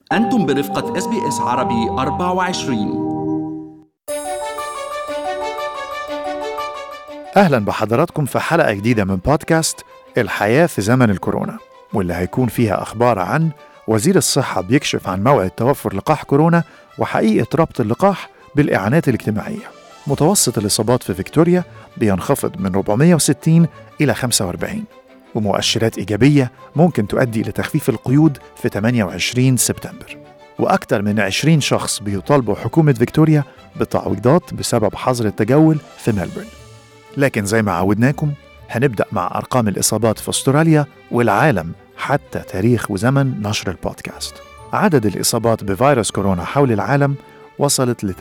أنتم برفقة SBS عربي 24. أهلا بحضراتكم في حلقة جديدة من بودكاست الحياة في زمن الكورونا، واللي هيكون فيها أخبار عن وزير الصحة بيكشف عن موعد توفر لقاح كورونا وحقيقة ربط اللقاح بالإعانات الاجتماعية. متوسط الإصابات في فيكتوريا بينخفض من 460 إلى 45، ومؤشرات إيجابية ممكن تؤدي لتخفيف القيود في 28 سبتمبر. وأكثر من 20 شخص بيطالبوا حكومة فيكتوريا بتعويضات بسبب حظر التجول في ملبورن. لكن زي ما عودناكم هنبدأ مع أرقام الإصابات في أستراليا والعالم حتى تاريخ وزمن نشر البودكاست. عدد الإصابات بفيروس كورونا حول العالم وصلت ل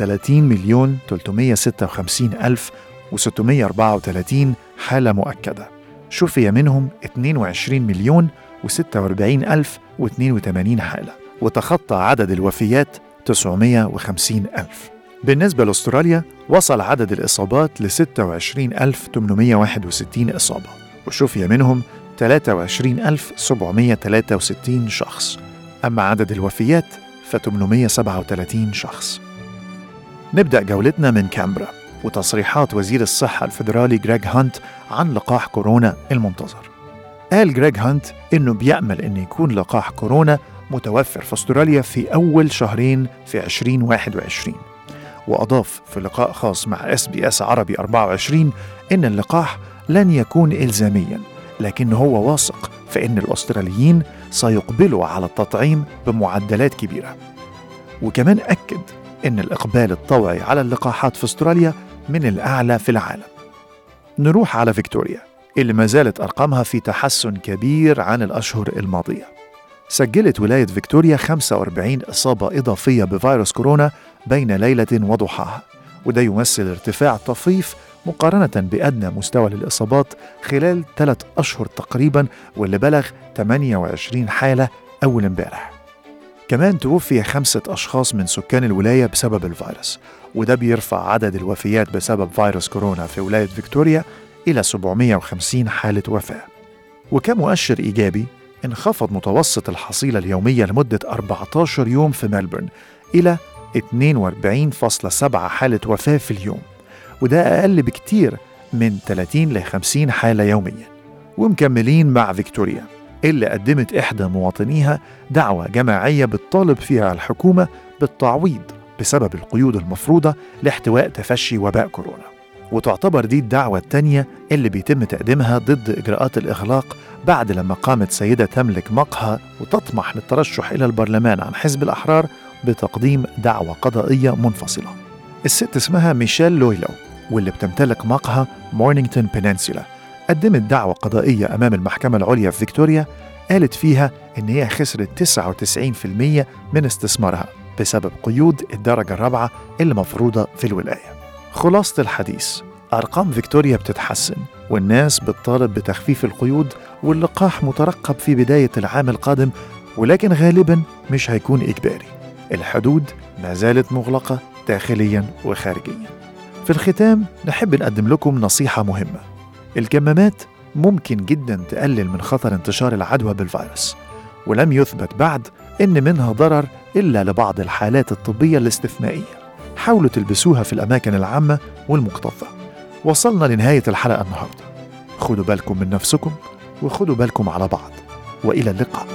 30,356,634 حالة مؤكدة، شفي منهم 22,046,082 حالة، وتخطى عدد الوفيات 950,000. بالنسبة لأستراليا وصل عدد الإصابات ل 26,861 إصابة، وشفي منهم 23,763 شخص، أما عدد الوفيات ف837 شخص. نبدأ جولتنا من كامبرا وتصريحات وزير الصحة الفيدرالي غريغ هانت عن لقاح كورونا المنتظر. قال غريغ هانت إنه بيأمل إنه يكون لقاح كورونا متوفر في أستراليا في أول شهرين في 2021. وأضاف في لقاء خاص مع SBS عربي 24 إن اللقاح لن يكون إلزامياً، لكن هو واثق في إن الأستراليين سيقبلوا على التطعيم بمعدلات كبيرة. وكمان أكد إن الإقبال الطوعي على اللقاحات في أستراليا من الأعلى في العالم. نروح على فيكتوريا اللي ما زالت أرقامها في تحسن كبير عن الأشهر الماضية. سجلت ولاية فيكتوريا 45 إصابة إضافية بفيروس كورونا بين ليلة وضحاها، وده يمثل ارتفاع طفيف مقارنة بأدنى مستوى للإصابات خلال 3 أشهر تقريباً، واللي بلغ 28 حالة أول امبارح. كمان توفي 5 أشخاص من سكان الولاية بسبب الفيروس، وده بيرفع عدد الوفيات بسبب فيروس كورونا في ولاية فيكتوريا إلى 750 حالة وفاة. وكمؤشر إيجابي انخفض متوسط الحصيلة اليومية لمدة 14 يوم في ملبورن إلى 42.7 حالة وفاة في اليوم، وده أقل بكتير من 30 ل 50 حالة يوميا. ومكملين مع فيكتوريا اللي قدمت إحدى مواطنيها دعوة جماعية بتطالب فيها الحكومة بالتعويض بسبب القيود المفروضة لاحتواء تفشي وباء كورونا. وتعتبر دي الدعوة التانية اللي بيتم تقديمها ضد إجراءات الإغلاق بعد لما قامت سيدة تملك مقهى وتطمح للترشح إلى البرلمان عن حزب الأحرار بتقديم دعوة قضائية منفصلة. الست اسمها ميشيل لويلو، واللي بتمتلك مقهى مورنينغتون بيننسولا، قدمت دعوة قضائية أمام المحكمة العليا في فيكتوريا قالت فيها إن هي خسرت 99% من استثمارها بسبب قيود الدرجة الرابعة اللي مفروضة في الولاية. خلاصة الحديث، أرقام فيكتوريا بتتحسن والناس بتطالب بتخفيف القيود، واللقاح مترقب في بداية العام القادم، ولكن غالباً مش هيكون إجباري. الحدود ما زالت مغلقة داخلياً وخارجياً. في الختام نحب نقدم لكم نصيحة مهمة. الكمامات ممكن جداً تقلل من خطر انتشار العدوى بالفيروس، ولم يثبت بعد إن منها ضرر إلا لبعض الحالات الطبية الاستثنائية. حاولوا تلبسوها في الأماكن العامة والمكتظة. وصلنا لنهاية الحلقة النهاردة. خدوا بالكم من نفسكم وخدوا بالكم على بعض، وإلى اللقاء.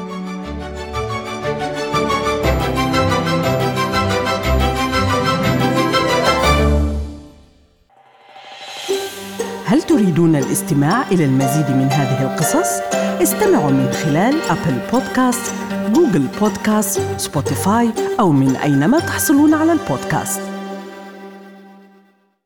هل تريدون الاستماع إلى المزيد من هذه القصص؟ استمعوا من خلال أبل بودكاست، جوجل بودكاست، سبوتيفاي، أو من أينما تحصلون على البودكاست.